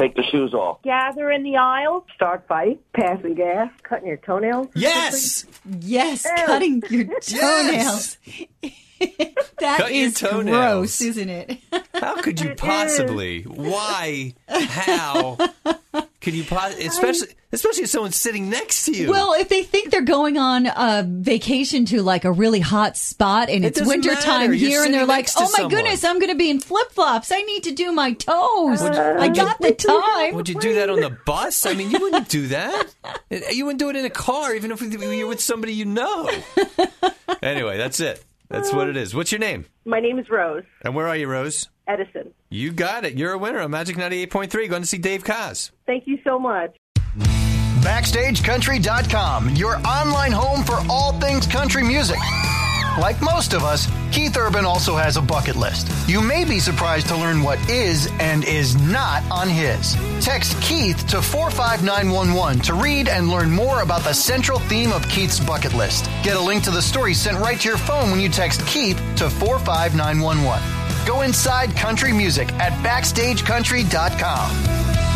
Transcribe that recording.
take the shoes off. Gather in the aisles. Start fight. Passing gas. Cutting your toenails. Yes. Yes, cutting your toenails. That Cut your is toenails. gross, isn't it? How could you possibly? Why? How? Can you especially if someone's sitting next to you? Well, if they think they're going on a vacation to like a really hot spot and it's wintertime here and they're like, oh my goodness, I'm going to be in flip-flops. I need to do my toes. I got the time. Would you do that on the bus? I mean, you wouldn't do that. You wouldn't do it in a car, even if you're with somebody you know. Anyway, that's it. That's what it is. What's your name? My name is Rose. And where are you, Rose? Edison. You got it. You're a winner on Magic 98.3. Going to see Dave Koz. Thank you so much. BackstageCountry.com, your online home for all things country music. Like most of us, Keith Urban also has a bucket list. You may be surprised to learn what is and is not on his. Text Keith to 45911 to read and learn more about the central theme of Keith's bucket list. Get a link to the story sent right to your phone when you text Keith to 45911. Go inside country music at BackstageCountry.com.